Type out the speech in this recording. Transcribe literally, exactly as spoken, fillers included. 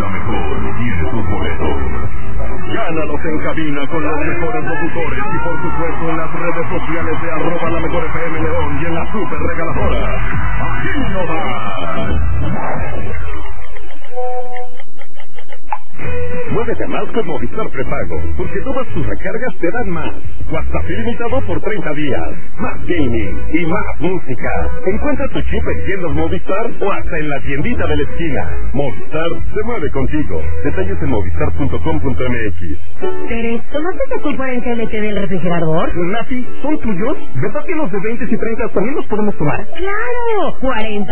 la mejor tiene tus boletos. Gánalos en cabina con los mejores locutores y por supuesto en las redes sociales de arroba la mejor F M León y en la super regaladora. Aquí no va. Muévete más con Movistar Prepago, porque todas tus recargas te dan más. WhatsApp ilimitado por treinta días, más gaming y más música. Encuentra tu chip en tiendas Movistar o hasta en la tiendita de la esquina. Movistar se mueve contigo. Detalles en movistar punto com punto m x. Tere, ¿tomaste tu culpa en que le quede el refrigerador? Nati, ¿son tuyos? ¿Verdad que los de veinte y treinta también los podemos tomar? ¡Claro! cuarenta